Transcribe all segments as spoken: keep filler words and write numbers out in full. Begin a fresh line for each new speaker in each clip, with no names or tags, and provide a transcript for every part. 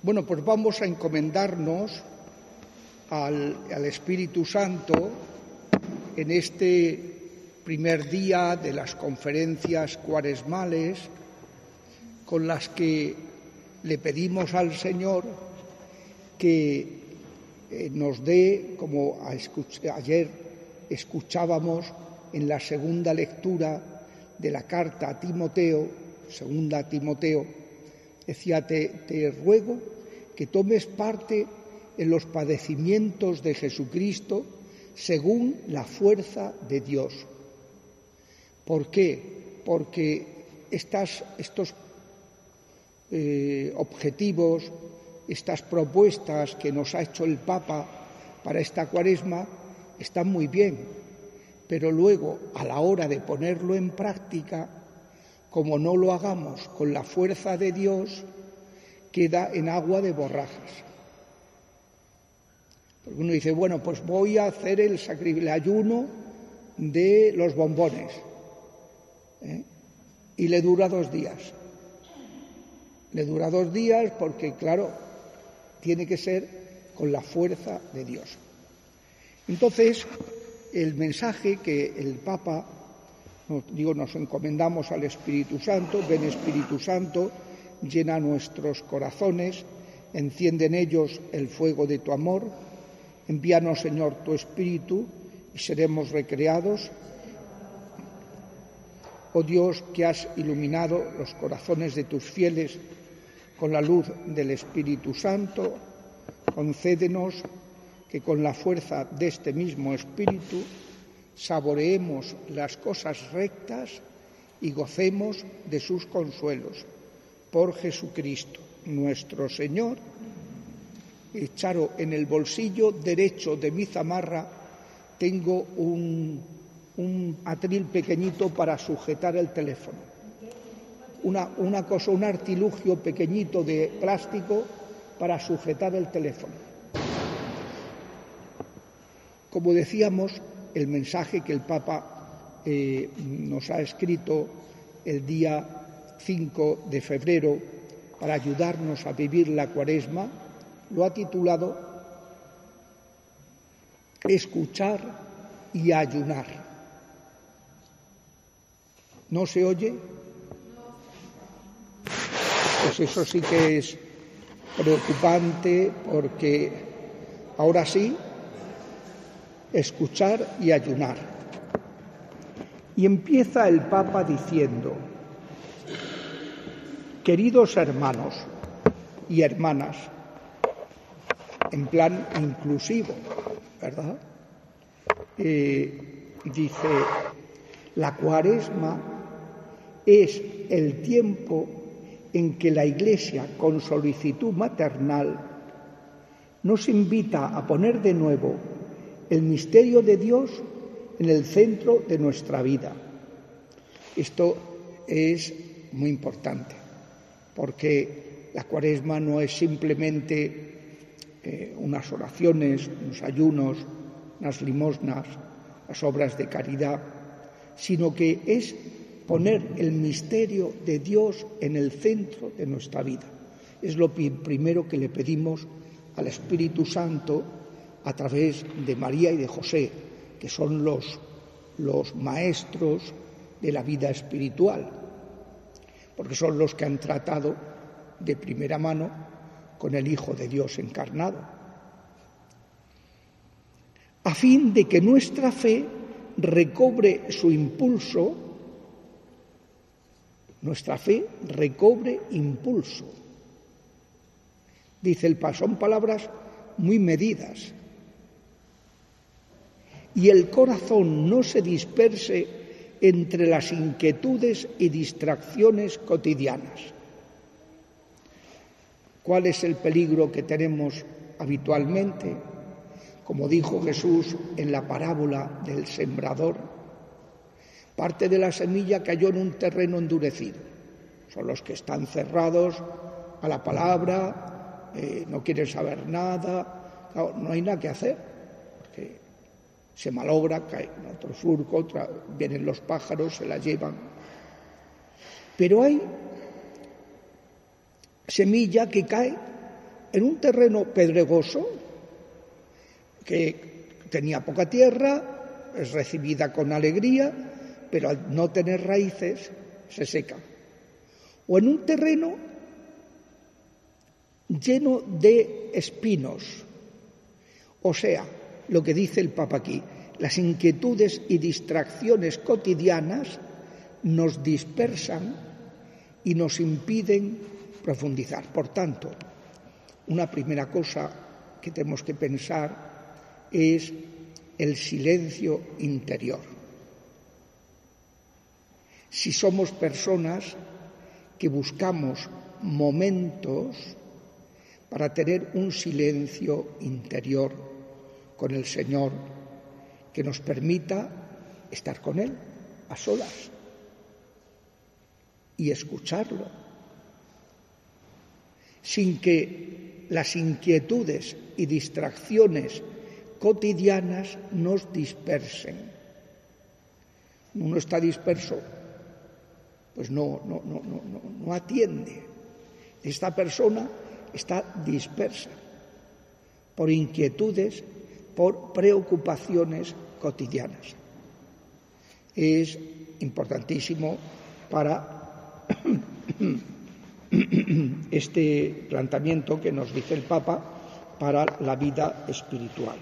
Bueno, pues vamos a encomendarnos al, al Espíritu Santo en este primer día de las conferencias cuaresmales, con las que le pedimos al Señor que eh, nos dé, como a escuch- ayer escuchábamos en la segunda lectura de la carta a Timoteo, segunda a Timoteo, decía, te, te ruego que tomes parte en los padecimientos de Jesucristo según la fuerza de Dios. ¿Por qué? Porque estas, estos eh, objetivos, estas propuestas que nos ha hecho el Papa para esta Cuaresma están muy bien, pero luego, a la hora de ponerlo en práctica, como no lo hagamos con la fuerza de Dios, queda en agua de borrajas. Porque uno dice, bueno, pues voy a hacer el sacrificio, el ayuno de los bombones, ¿eh? y le dura dos días. Le dura dos días porque, claro, tiene que ser con la fuerza de Dios. Entonces, el mensaje que el Papa, nos, digo, nos encomendamos al Espíritu Santo, ven Espíritu Santo, llena nuestros corazones, enciende en ellos el fuego de tu amor, envíanos, Señor, tu Espíritu y seremos recreados. Oh Dios, que has iluminado los corazones de tus fieles con la luz del Espíritu Santo, concédenos que con la fuerza de este mismo Espíritu saboreemos las cosas rectas y gocemos de sus consuelos. Por Jesucristo, nuestro Señor. Echaro en el bolsillo derecho de mi zamarra tengo un, un atril pequeñito para sujetar el teléfono. Una, una cosa, un artilugio pequeñito de plástico para sujetar el teléfono. Como decíamos, el mensaje que el Papa eh, nos ha escrito el día cinco de febrero para ayudarnos a vivir la Cuaresma, lo ha titulado Escuchar y ayunar. ¿No se oye? Pues eso sí que es preocupante, porque ahora sí, escuchar y ayunar. Y empieza el Papa diciendo, queridos hermanos y hermanas, en plan inclusivo, ¿verdad? Eh, dice, la Cuaresma es el tiempo en que la Iglesia, con solicitud maternal, nos invita a poner de nuevo el misterio de Dios en el centro de nuestra vida. Esto es muy importante, porque la Cuaresma no es simplemente eh, unas oraciones, unos ayunos, unas limosnas, las obras de caridad, sino que es poner el misterio de Dios en el centro de nuestra vida. Es lo primero que le pedimos al Espíritu Santo a través de María y de José, que son los, los maestros de la vida espiritual, porque son los que han tratado de primera mano con el Hijo de Dios encarnado, a fin de que nuestra fe recobre su impulso, nuestra fe recobre impulso. Dice el Papa, son palabras muy medidas. Y el corazón no se disperse entre las inquietudes y distracciones cotidianas. ¿Cuál es el peligro que tenemos habitualmente? Como dijo Jesús en la parábola del sembrador, parte de la semilla cayó en un terreno endurecido. Son los que están cerrados a la palabra, eh, no quieren saber nada, claro, no hay nada que hacer, porque se malogra, cae en otro surco, otra, vienen los pájaros, se la llevan. Pero hay semilla que cae en un terreno pedregoso, que tenía poca tierra, es recibida con alegría, pero al no tener raíces se seca. O en un terreno lleno de espinos, o sea, lo que dice el Papa aquí, las inquietudes y distracciones cotidianas nos dispersan y nos impiden profundizar. Por tanto, una primera cosa que tenemos que pensar es el silencio interior. Si somos personas que buscamos momentos para tener un silencio interior con el Señor que nos permita estar con Él a solas y escucharlo, sin que las inquietudes y distracciones cotidianas nos dispersen. Uno está disperso, pues no, no, no, no, no, no atiende. Esta persona está dispersa por inquietudes, por preocupaciones cotidianas. Es importantísimo para este planteamiento que nos dice el Papa para la vida espiritual.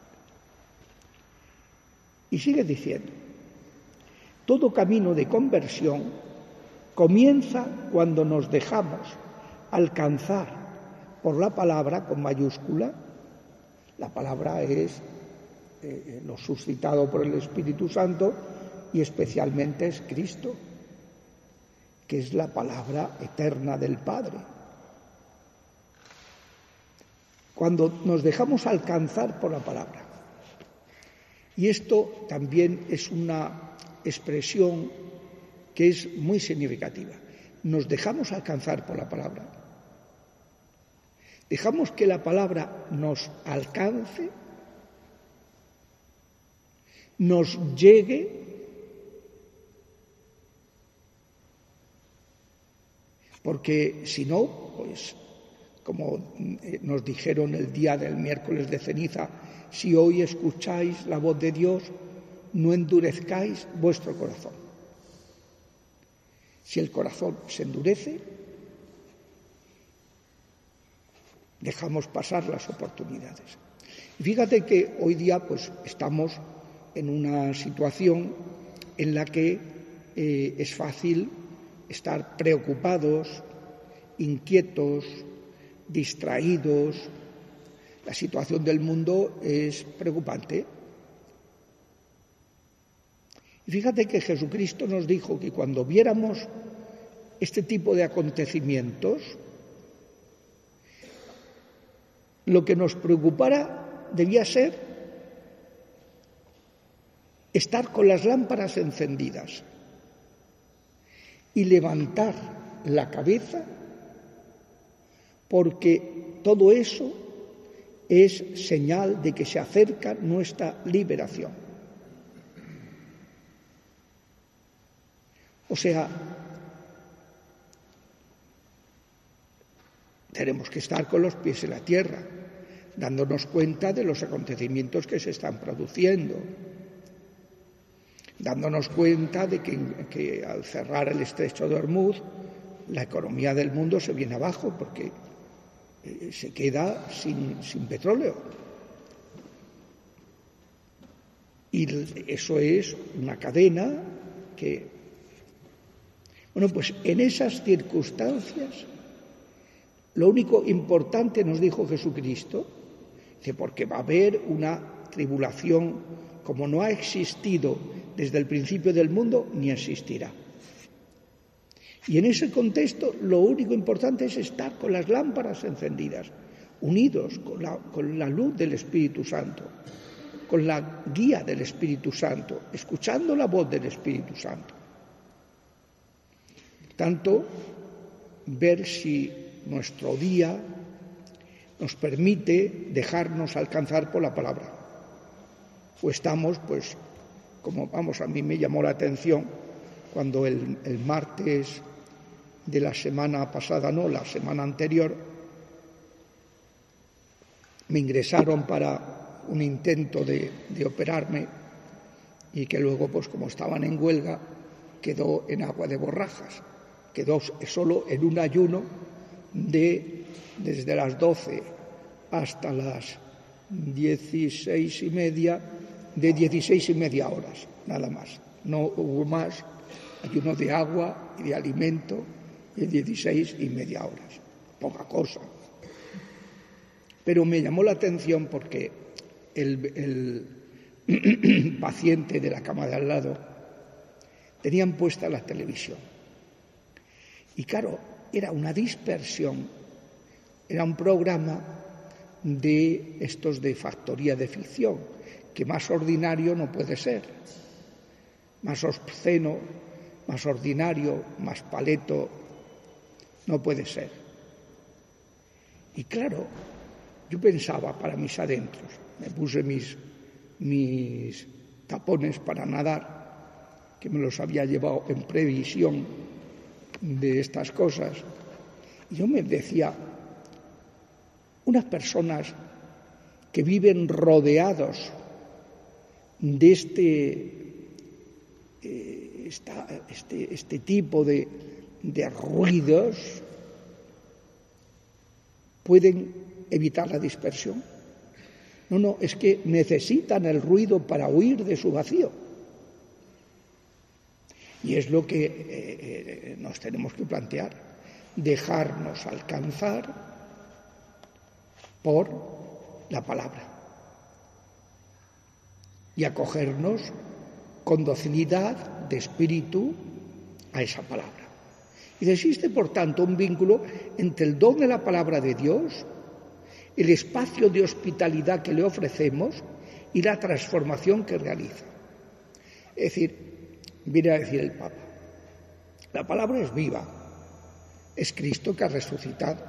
Y sigue diciendo, todo camino de conversión comienza cuando nos dejamos alcanzar por la palabra con mayúscula. La palabra es eh, lo suscitado por el Espíritu Santo y especialmente es Cristo, que es la palabra eterna del Padre. Cuando nos dejamos alcanzar por la palabra. Y esto también es una expresión que es muy significativa. Nos dejamos alcanzar por la palabra. Dejamos que la palabra nos alcance, nos llegue, porque si no, pues como nos dijeron el día del miércoles de ceniza, si hoy escucháis la voz de Dios, no endurezcáis vuestro corazón. Si el corazón se endurece, dejamos pasar las oportunidades. Y fíjate que hoy día pues estamos en una situación en la que eh, es fácil estar preocupados, inquietos, distraídos. La situación del mundo es preocupante. Y fíjate que Jesucristo nos dijo que cuando viéramos este tipo de acontecimientos, lo que nos preocupara debía ser estar con las lámparas encendidas y levantar la cabeza, porque todo eso es señal de que se acerca nuestra liberación. O sea, tenemos que estar con los pies en la tierra, dándonos cuenta de los acontecimientos que se están produciendo, dándonos cuenta de que, que al cerrar el estrecho de Hormuz, la economía del mundo se viene abajo porque eh, se queda sin, sin petróleo. Y eso es una cadena que... Bueno, pues en esas circunstancias, lo único importante, nos dijo Jesucristo, dice, porque va a haber una tribulación como no ha existido desde el principio del mundo, ni existirá. Y en ese contexto, lo único importante es estar con las lámparas encendidas, unidos con la, con la luz del Espíritu Santo, con la guía del Espíritu Santo, escuchando la voz del Espíritu Santo. Tanto, ver si nuestro día nos permite dejarnos alcanzar por la palabra. O estamos, pues, como vamos, a mí me llamó la atención cuando el, el martes de la semana pasada, no, la semana anterior, me ingresaron para un intento de, de operarme y que luego, pues como estaban en huelga, quedó en agua de borrajas, quedó solo en un ayuno de desde las doce hasta las dieciséis y media, de dieciséis y media horas, nada más. No hubo más ayuno de agua y de alimento de dieciséis y media horas, poca cosa. Pero me llamó la atención porque el, el paciente de la cama de al lado tenían puesta la televisión. Y claro, era una dispersión, era un programa de estos de factoría de ficción, que más ordinario no puede ser, más obsceno, más ordinario, más paleto, no puede ser. Y claro, yo pensaba para mis adentros, me puse mis, mis tapones para nadar, que me los había llevado en previsión de estas cosas, y yo me decía, unas personas que viven rodeados de este, eh, esta, este, este tipo de, de ruidos, pueden evitar la dispersión. No, no, es que necesitan el ruido para huir de su vacío. Y es lo que eh, eh, nos tenemos que plantear, dejarnos alcanzar por la palabra y acogernos con docilidad de espíritu a esa palabra. Y existe, por tanto, un vínculo entre el don de la palabra de Dios, el espacio de hospitalidad que le ofrecemos y la transformación que realiza. Es decir, viene a decir el Papa, la palabra es viva, es Cristo que ha resucitado.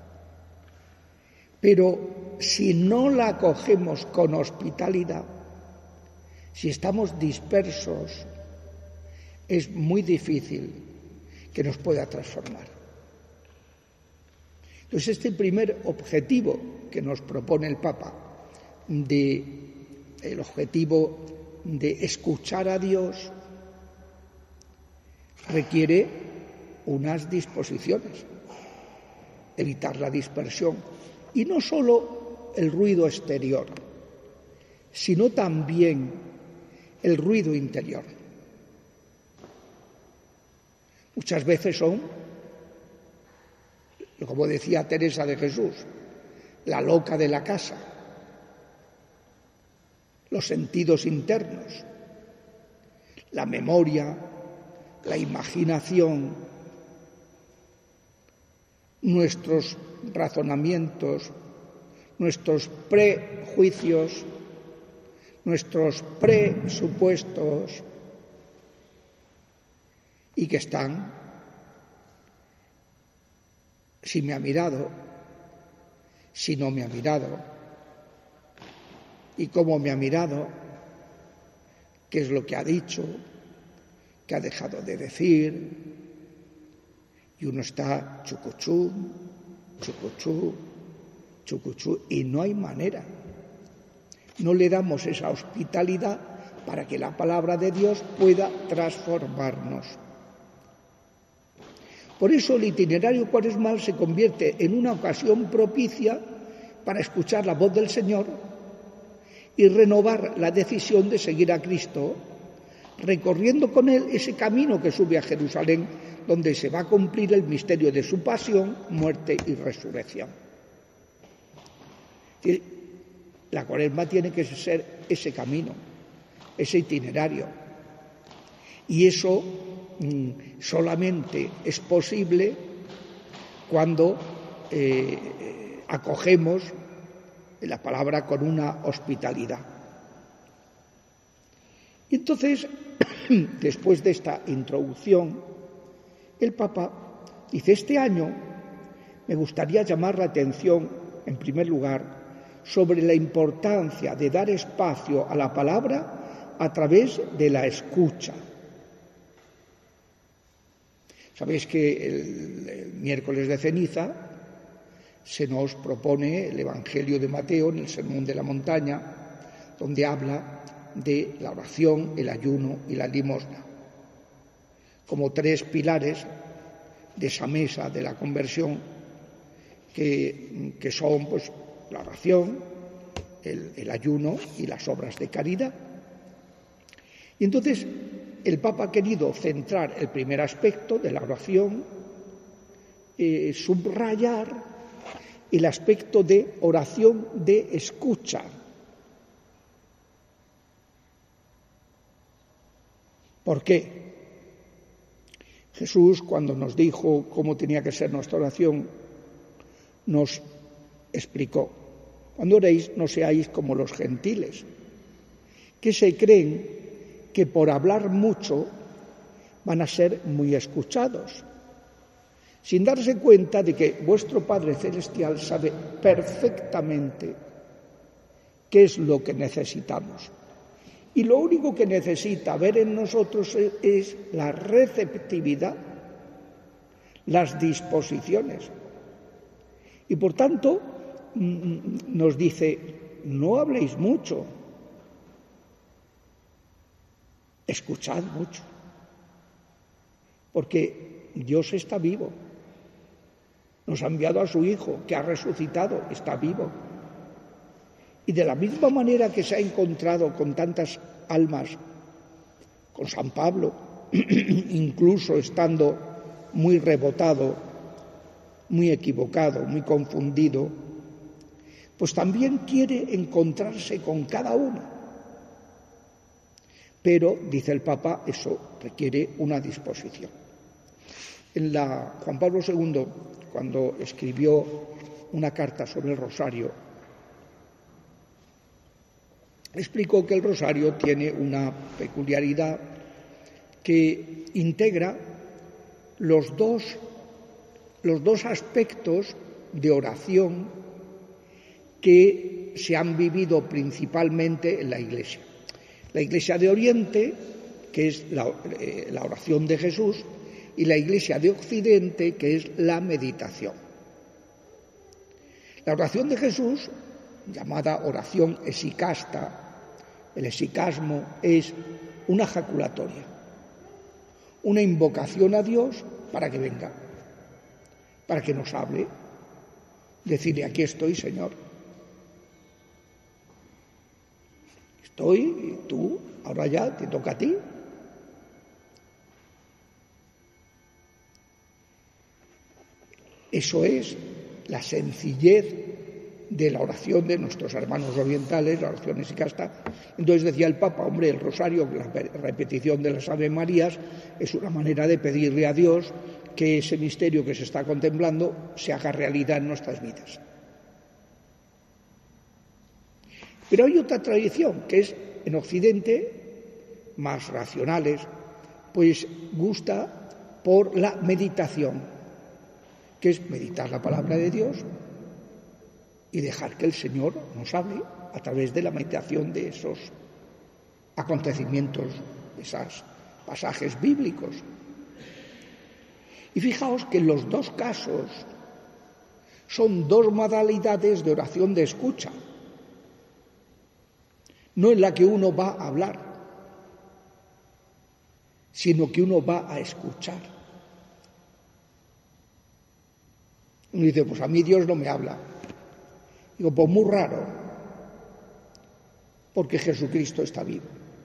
Pero si no la acogemos con hospitalidad, si estamos dispersos, es muy difícil que nos pueda transformar. Entonces, este primer objetivo que nos propone el Papa, de, el objetivo de escuchar a Dios, requiere unas disposiciones, evitar la dispersión. Y no solo el ruido exterior, sino también el ruido interior. Muchas veces son, como decía Teresa de Jesús, la loca de la casa, los sentidos internos, la memoria, la imaginación, nuestros razonamientos, nuestros prejuicios, nuestros presupuestos, y que están, si me ha mirado, si no me ha mirado, y cómo me ha mirado, qué es lo que ha dicho, qué ha dejado de decir, y uno está chucuchú, chucuchú, chucuchú, y no hay manera. No le damos esa hospitalidad para que la palabra de Dios pueda transformarnos. Por eso el itinerario cuaresmal se convierte en una ocasión propicia para escuchar la voz del Señor y renovar la decisión de seguir a Cristo, recorriendo con Él ese camino que sube a Jerusalén, donde se va a cumplir el misterio de su pasión, muerte y resurrección. La cuaresma tiene que ser ese camino, ese itinerario. Y eso mmm, solamente es posible cuando eh, acogemos la palabra con una hospitalidad. Y entonces, después de esta introducción, el Papa dice, este año me gustaría llamar la atención, en primer lugar, sobre la importancia de dar espacio a la palabra a través de la escucha. Sabéis que el, el miércoles de ceniza se nos propone el Evangelio de Mateo en el Sermón de la Montaña, donde habla de la oración, el ayuno y la limosna, como tres pilares de esa mesa de la conversión que, que son pues, la oración, el, el ayuno y las obras de caridad. Y entonces el Papa ha querido centrar el primer aspecto de la oración, eh, subrayar el aspecto de oración de escucha. ¿Por qué? Jesús, cuando nos dijo cómo tenía que ser nuestra oración, nos explicó: cuando oréis no seáis como los gentiles, que se creen que por hablar mucho van a ser muy escuchados, sin darse cuenta de que vuestro Padre Celestial sabe perfectamente qué es lo que necesitamos. Y lo único que necesita ver en nosotros es la receptividad, las disposiciones. Y por tanto nos dice: no habléis mucho, escuchad mucho, porque Dios está vivo. Nos ha enviado a su Hijo, que ha resucitado, está vivo. Y de la misma manera que se ha encontrado con tantas almas, con San Pablo, incluso estando muy rebotado, muy equivocado, muy confundido, pues también quiere encontrarse con cada uno. Pero, dice el Papa, eso requiere una disposición. En la Juan Pablo segundo, cuando escribió una carta sobre el rosario, explicó que el rosario tiene una peculiaridad que integra los dos, los dos aspectos de oración que se han vivido principalmente en la Iglesia. La Iglesia de Oriente, que es la, eh, la oración de Jesús, y la Iglesia de Occidente, que es la meditación. La oración de Jesús, llamada oración esicasta, el esicasmo es una jaculatoria, una invocación a Dios para que venga, para que nos hable, decirle: aquí estoy, Señor. Estoy, y tú, ahora ya te toca a ti. Eso es la sencillez de la oración de nuestros hermanos orientales, la oración esicasta. Entonces decía el Papa: hombre, el rosario, la repetición de las Ave Marías, es una manera de pedirle a Dios que ese misterio que se está contemplando se haga realidad en nuestras vidas. Pero hay otra tradición, que es en Occidente, más racionales, pues gusta por la meditación, que es meditar la palabra de Dios y dejar que el Señor nos hable a través de la meditación de esos acontecimientos, esos pasajes bíblicos. Y fijaos que en los dos casos son dos modalidades de oración de escucha, no en la que uno va a hablar, sino que uno va a escuchar. Uno dice: pues a mí Dios no me habla. Digo: pues muy raro, porque Jesucristo está vivo.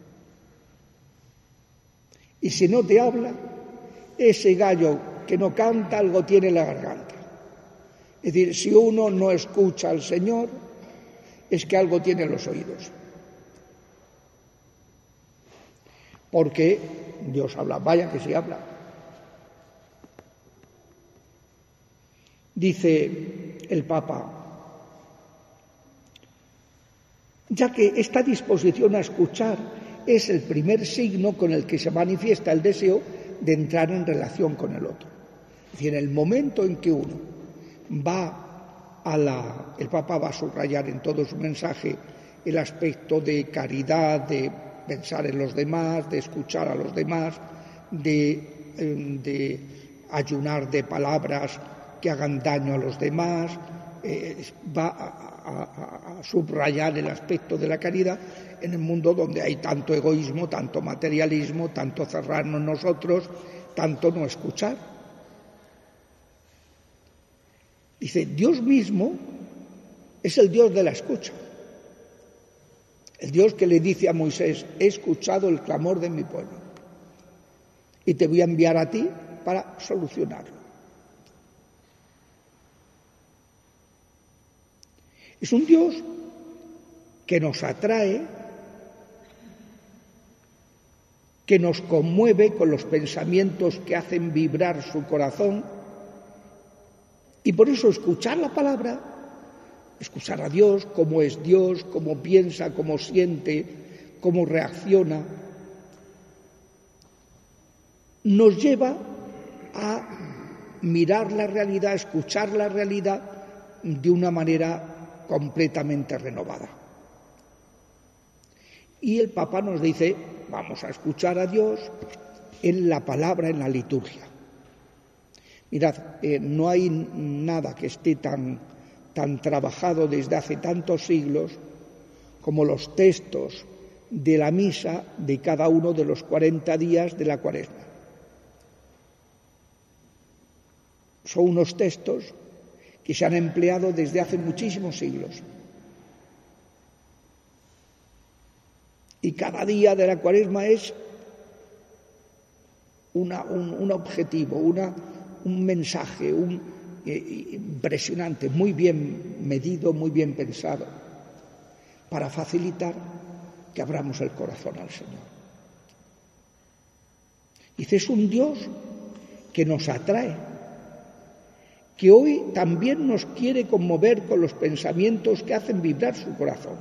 Y si no te habla, ese gallo que no canta algo tiene en la garganta. Es decir, si uno no escucha al Señor, es que algo tiene en los oídos. Porque Dios habla, vaya que sí habla. Dice el Papa: ya que esta disposición a escuchar es el primer signo con el que se manifiesta el deseo de entrar en relación con el otro. Es decir, en el momento en que uno va a la... El Papa va a subrayar en todo su mensaje el aspecto de caridad, de pensar en los demás, de escuchar a los demás, de, de ayunar de palabras que hagan daño a los demás, eh, va a, a, a subrayar el aspecto de la caridad en el mundo donde hay tanto egoísmo, tanto materialismo, tanto cerrarnos nosotros, tanto no escuchar. Dice, Dios mismo es el Dios de la escucha. El Dios que le dice a Moisés, he escuchado el clamor de mi pueblo y te voy a enviar a ti para solucionarlo. Es un Dios que nos atrae, que nos conmueve con los pensamientos que hacen vibrar su corazón, y por eso escuchar la palabra, escuchar a Dios, cómo es Dios, cómo piensa, cómo siente, cómo reacciona, nos lleva a mirar la realidad, a escuchar la realidad de una manera completamente renovada. Y el Papa nos dice, vamos a escuchar a Dios en la palabra, en la liturgia. Mirad, eh, no hay nada que esté tan, tan trabajado desde hace tantos siglos como los textos de la misa de cada uno de los cuarenta días de la Cuaresma. Son unos textos que se han empleado desde hace muchísimos siglos. Y cada día de la Cuaresma es una, un, un objetivo, una, un mensaje un, eh, impresionante, muy bien medido, muy bien pensado, para facilitar que abramos el corazón al Señor. Dice, es un Dios que nos atrae, que hoy también nos quiere conmover con los pensamientos que hacen vibrar su corazón.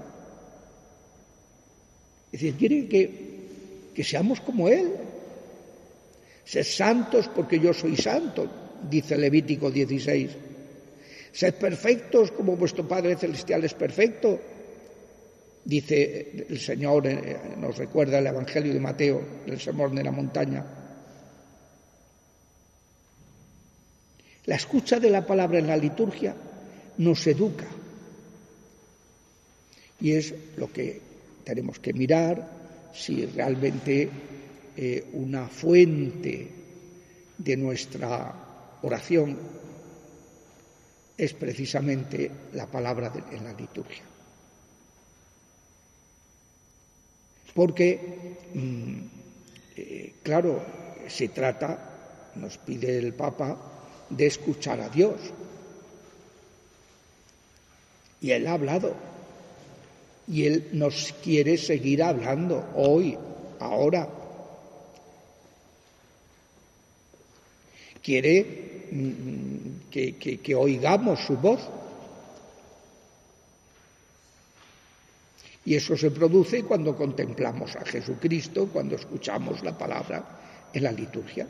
Es decir, quiere que, que seamos como Él. Sed santos porque yo soy santo, dice Levítico dieciséis. Sed perfectos como vuestro Padre Celestial es perfecto, dice el Señor, nos recuerda el Evangelio de Mateo, el Sermón de la Montaña. La escucha de la palabra en la liturgia nos educa. Y es lo que tenemos que mirar, si realmente eh, una fuente de nuestra oración es precisamente la palabra de, en la liturgia. Porque, mmm, eh, claro, se trata, nos pide el Papa, de escuchar a Dios. Y Él ha hablado. Y Él nos quiere seguir hablando hoy, ahora. Quiere mm, que, que, que oigamos su voz. Y eso se produce cuando contemplamos a Jesucristo, cuando escuchamos la palabra en la liturgia.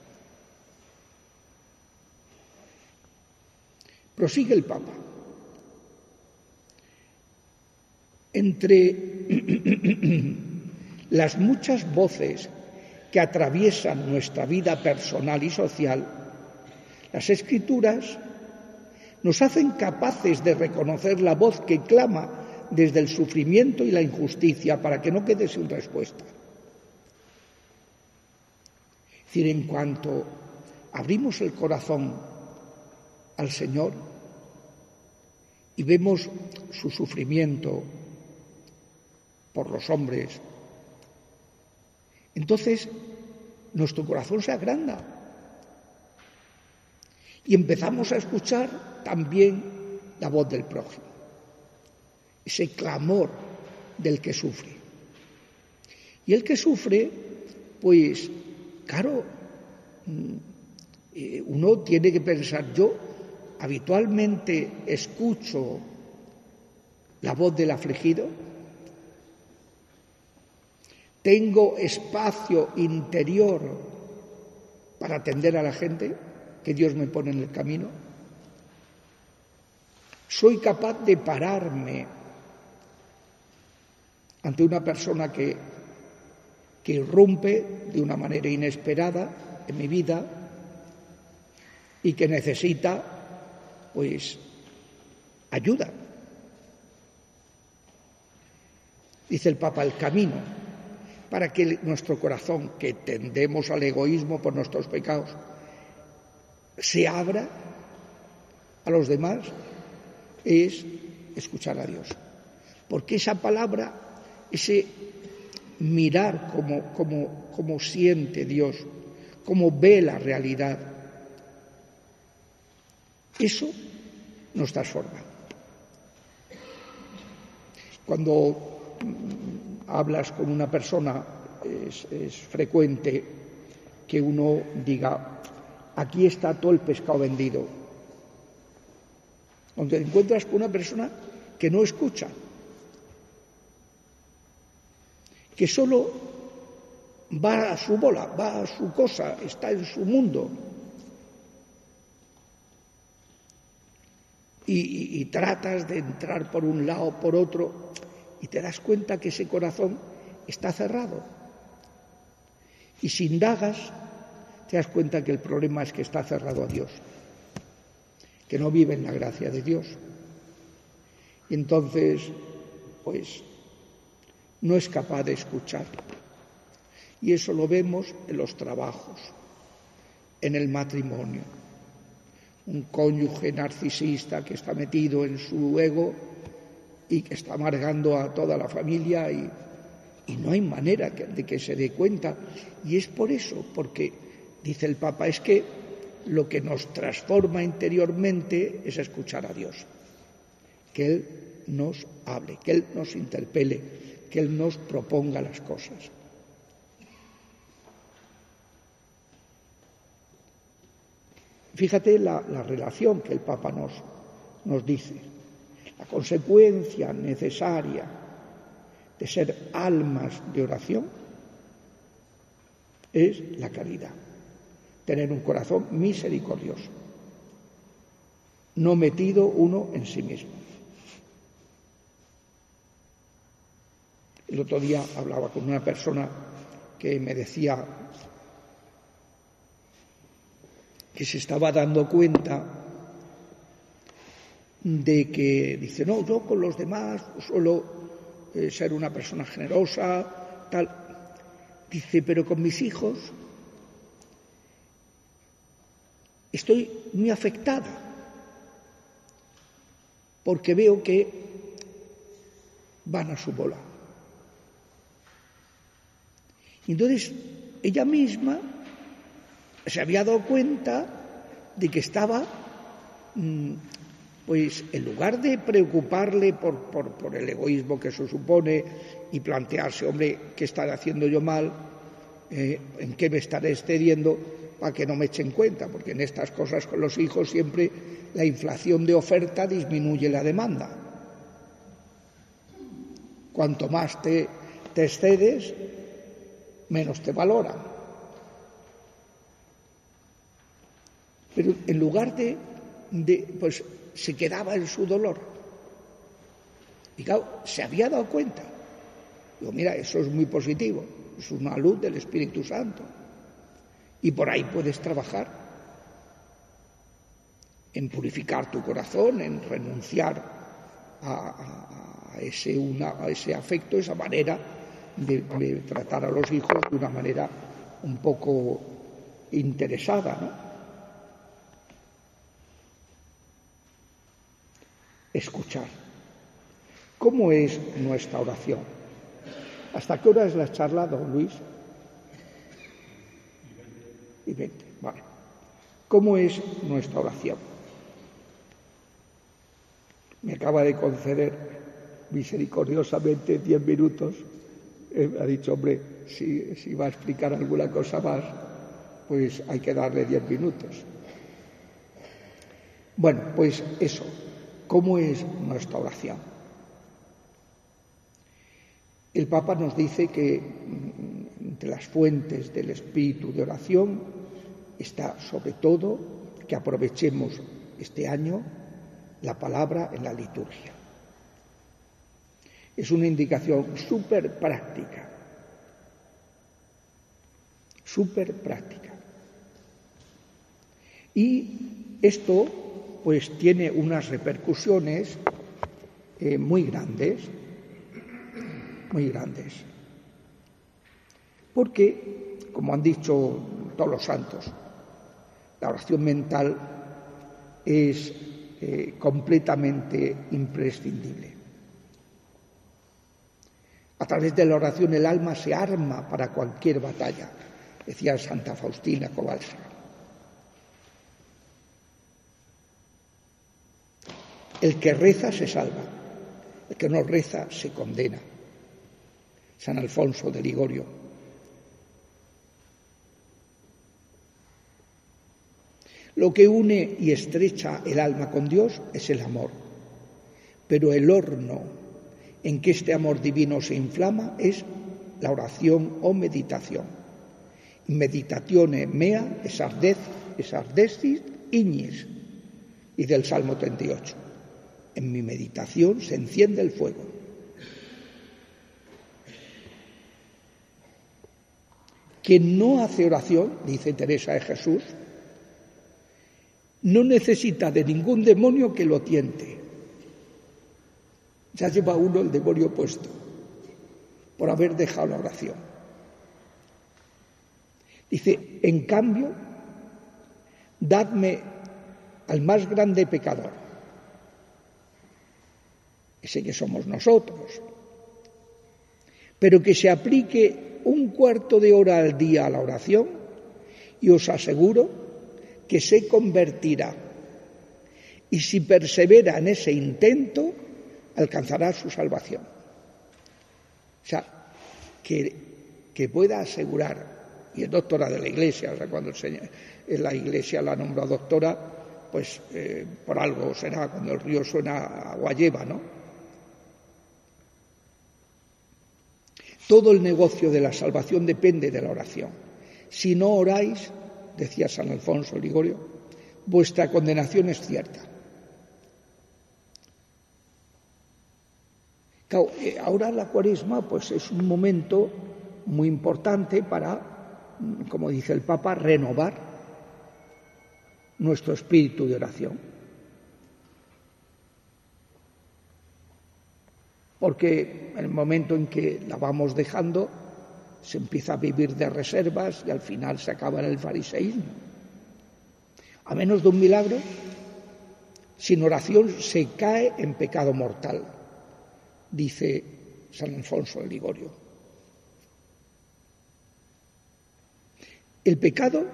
Prosigue el Papa. Entre las muchas voces que atraviesan nuestra vida personal y social, las Escrituras nos hacen capaces de reconocer la voz que clama desde el sufrimiento y la injusticia para que no quede sin respuesta. Es decir, en cuanto abrimos el corazón al Señor y vemos su sufrimiento por los hombres, entonces nuestro corazón se agranda y empezamos a escuchar también la voz del prójimo, ese clamor del que sufre. Y el que sufre, pues, claro, uno tiene que pensar, yo habitualmente escucho la voz del afligido, tengo espacio interior para atender a la gente que Dios me pone en el camino, soy capaz de pararme ante una persona que, que irrumpe de una manera inesperada en mi vida y que necesita, pues, ayuda. Dice el Papa, el camino para que nuestro corazón, que tendemos al egoísmo por nuestros pecados, se abra a los demás, es escuchar a Dios. Porque esa palabra, ese mirar cómo, cómo, cómo siente Dios, cómo ve la realidad, eso nos transforma. Cuando hablas con una persona, es, es frecuente que uno diga, aquí está todo el pescado vendido. Cuando te encuentras con una persona que no escucha, que solo va a su bola, va a su cosa, está en su mundo. Y, y, y tratas de entrar por un lado o por otro y te das cuenta que ese corazón está cerrado. Y si indagas, te das cuenta que el problema es que está cerrado a Dios, que no vive en la gracia de Dios. Y entonces, pues, no es capaz de escuchar. Y eso lo vemos en los trabajos, en el matrimonio. Un cónyuge narcisista que está metido en su ego y que está amargando a toda la familia y, y no hay manera de que se dé cuenta. Y es por eso, porque, dice el Papa, es que lo que nos transforma interiormente es escuchar a Dios. Que Él nos hable, que Él nos interpele, que Él nos proponga las cosas. Fíjate la, la relación que el Papa nos, nos dice. La consecuencia necesaria de ser almas de oración es la caridad. Tener un corazón misericordioso, no metido uno en sí mismo. El otro día hablaba con una persona que me decía que se estaba dando cuenta de que, dice, no, yo con los demás suelo eh, ser una persona generosa, tal. Dice, pero con mis hijos estoy muy afectada porque veo que van a su bola. Y entonces ella misma se había dado cuenta de que estaba, pues en lugar de preocuparle por, por, por el egoísmo que eso supone y plantearse, hombre, ¿qué estaré haciendo yo mal? Eh, ¿En qué me estaré excediendo para que no me echen cuenta? Porque en estas cosas con los hijos siempre la inflación de oferta disminuye la demanda. Cuanto más te, te excedes, menos te valoran. Pero en lugar de, de, pues se quedaba en su dolor. Y claro, se había dado cuenta. Digo, mira, eso es muy positivo, es una luz del Espíritu Santo. Y por ahí puedes trabajar en purificar tu corazón, en renunciar a, a, a, ese, una, a ese afecto, esa manera de, de tratar a los hijos de una manera un poco interesada, ¿no? Escuchar. ¿Cómo es nuestra oración? ¿Hasta qué hora es la charla, don Luis? Y veinte, vale. ¿Cómo es nuestra oración? Me acaba de conceder misericordiosamente diez minutos. Eh, me ha dicho, hombre, si, si va a explicar alguna cosa más, pues hay que darle diez minutos. Bueno, pues eso. ¿Cómo es nuestra oración? El Papa nos dice que entre las fuentes del espíritu de oración está sobre todo que aprovechemos este año la palabra en la liturgia. Es una indicación súper práctica, súper práctica. Y esto pues tiene unas repercusiones eh, muy grandes, muy grandes. Porque, como han dicho todos los santos, la oración mental es eh, completamente imprescindible. A través de la oración el alma se arma para cualquier batalla, decía Santa Faustina Kowalska. El que reza se salva, el que no reza se condena. San Alfonso de Ligorio. Lo que une y estrecha el alma con Dios es el amor, pero el horno en que este amor divino se inflama es la oración o meditación. Meditatione mea esardestis ignis, y del Salmo treinta y ocho. En mi meditación se enciende el fuego. Quien no hace oración, dice Teresa de Jesús, no necesita de ningún demonio que lo tiente. Ya lleva uno el demonio puesto por haber dejado la oración. Dice, en cambio, dadme al más grande pecador, ese que somos nosotros, pero que se aplique un cuarto de hora al día a la oración y os aseguro que se convertirá, y si persevera en ese intento alcanzará su salvación. O sea, que, que pueda asegurar, y es doctora de la Iglesia, o sea, cuando el Señor, la Iglesia la nombró doctora, pues eh, por algo será, cuando el río suena agua lleva, ¿no? Todo el negocio de la salvación depende de la oración. Si no oráis, decía San Alfonso Ligorio, vuestra condenación es cierta. Claro, ahora la Cuaresma pues es un momento muy importante para, como dice el Papa, renovar nuestro espíritu de oración. Porque en el momento en que la vamos dejando, se empieza a vivir de reservas y al final se acaba en el fariseísmo. A menos de un milagro, sin oración se cae en pecado mortal, dice San Alfonso de Ligorio. El pecado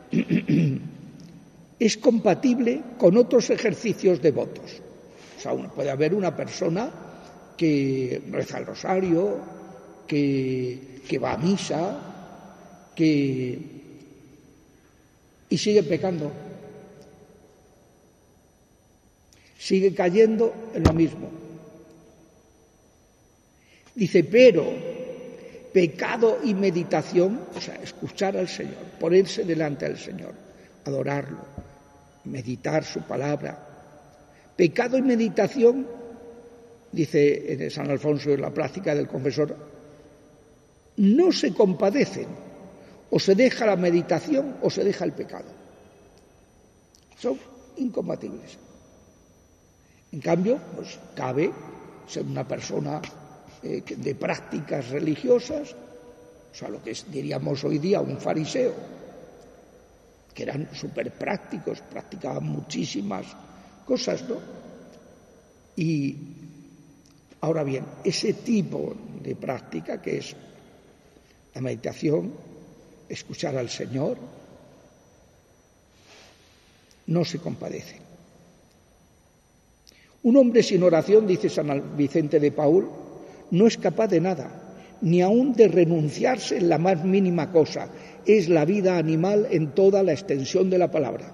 es compatible con otros ejercicios devotos. O sea, puede haber una persona que reza el rosario, que, que va a misa, que y sigue pecando, sigue cayendo en lo mismo. Dice, pero pecado y meditación, o sea, escuchar al Señor, ponerse delante del Señor, adorarlo, meditar su palabra. Pecado y meditación, dice en San Alfonso en la práctica del confesor, no se compadecen, o se deja la meditación o se deja el pecado. Son incompatibles. En cambio, pues cabe ser una persona eh, de prácticas religiosas, o sea, lo que es, diríamos hoy día, un fariseo, que eran súper prácticos, practicaban muchísimas cosas, ¿no? Y ahora bien, ese tipo de práctica que es la meditación, escuchar al Señor, no se compadece. Un hombre sin oración, dice San Vicente de Paúl, no es capaz de nada, ni aun de renunciarse en la más mínima cosa. Es la vida animal en toda la extensión de la palabra.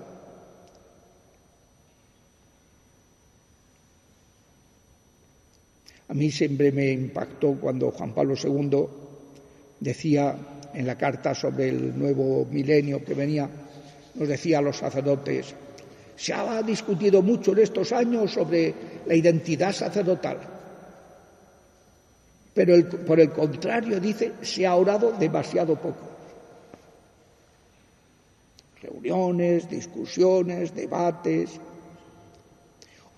A mí siempre me impactó cuando Juan Pablo segundo decía en la carta sobre el nuevo milenio que venía, nos decía a los sacerdotes, se ha discutido mucho en estos años sobre la identidad sacerdotal, pero el, por el contrario, dice, se ha orado demasiado poco. Reuniones, discusiones, debates,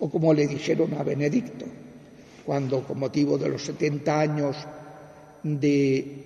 O como le dijeron a Benedicto, cuando con motivo de los setenta años de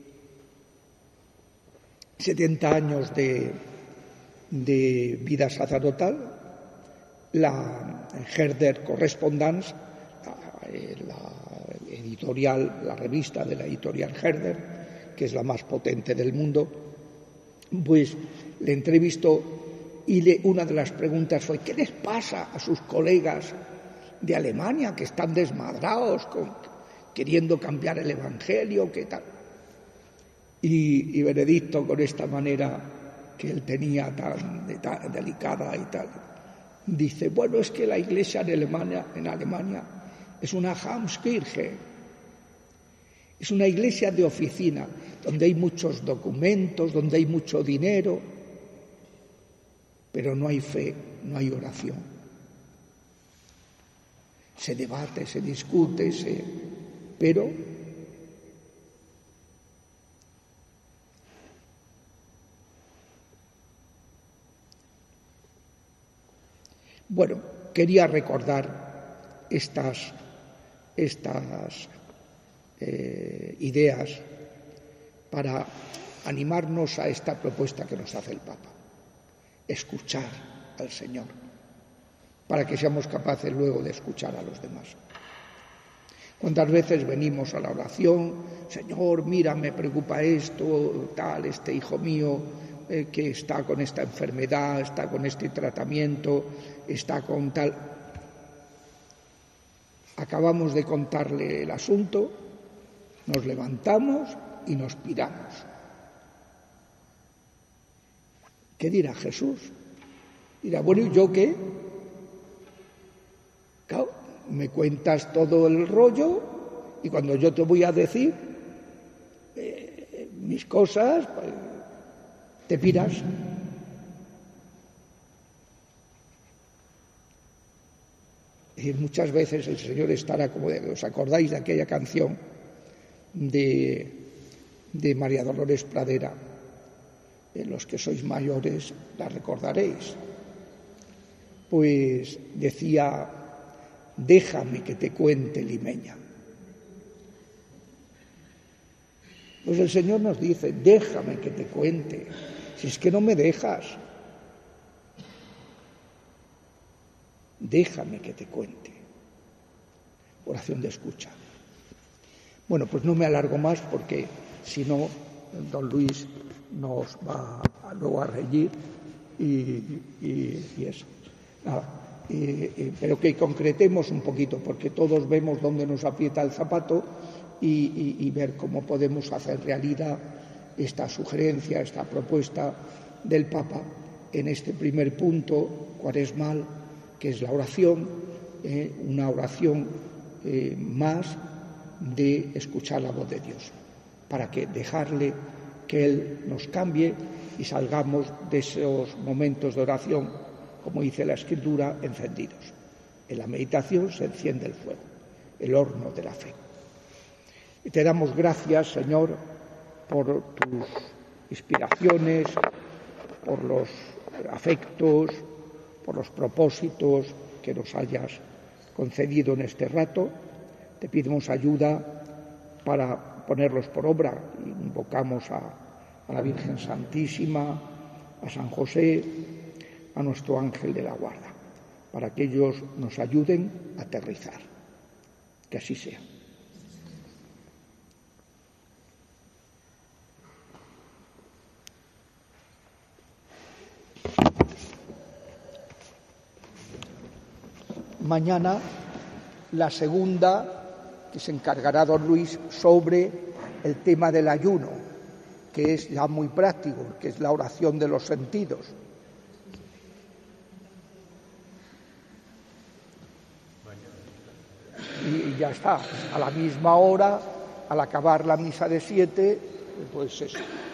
setenta años de, de vida sacerdotal, la Herder Correspondance, la, la editorial, la revista de la editorial Herder, que es la más potente del mundo, pues le entrevistó y le, una de las preguntas fue: ¿qué les pasa a sus colegas de Alemania que están desmadrados, con, queriendo cambiar el Evangelio, qué tal? Y, y Benedicto, con esta manera que él tenía tan, de, tan delicada y tal, dice: bueno, es que la Iglesia en Alemania, en Alemania es una Hamskirche, es una iglesia de oficina, donde hay muchos documentos, donde hay mucho dinero, pero no hay fe, no hay oración. Se debate, se discute, se... pero bueno, quería recordar estas, estas eh, ideas para animarnos a esta propuesta que nos hace el Papa: escuchar al Señor, para que seamos capaces luego de escuchar a los demás. ¿Cuántas veces venimos a la oración? Señor, mira, me preocupa esto, tal, este hijo mío eh, que está con esta enfermedad, está con este tratamiento, está con tal... Acabamos de contarle el asunto, nos levantamos y nos piramos. ¿Qué dirá Jesús? Dirá: bueno, ¿y yo qué? Claro, me cuentas todo el rollo y cuando yo te voy a decir eh, mis cosas, pues, te piras. Es decir, muchas veces el Señor estará como... De, ¿os acordáis de aquella canción de, de María Dolores Pradera? En los que sois mayores la recordaréis. Pues decía: déjame que te cuente, limeña. Pues el Señor nos dice: déjame que te cuente, si es que no me dejas. Déjame que te cuente. Oración de escucha. Bueno, pues no me alargo más, porque si no, don Luis nos va a, luego a reír y, y, y eso. Nada, eh, eh, pero que concretemos un poquito, porque todos vemos dónde nos aprieta el zapato y, y, y ver cómo podemos hacer realidad esta sugerencia, esta propuesta del Papa en este primer punto cuaresmal, que es la oración, eh, una oración eh, más de escuchar la voz de Dios, para que dejarle que Él nos cambie y salgamos de esos momentos de oración, como dice la Escritura, encendidos. En la meditación se enciende el fuego, el horno de la fe. Y te damos gracias, Señor, por tus inspiraciones, por los afectos, por los propósitos que nos hayas concedido en este rato. Te pedimos ayuda para ponerlos por obra. Invocamos a, a la Virgen Santísima, a San José, a nuestro ángel de la guarda, para que ellos nos ayuden a aterrizar. Que así sea. Mañana la segunda, que se encargará don Luis, sobre el tema del ayuno, que es ya muy práctico, que es la oración de los sentidos. Y ya está, a la misma hora, al acabar la misa de siete, pues eso.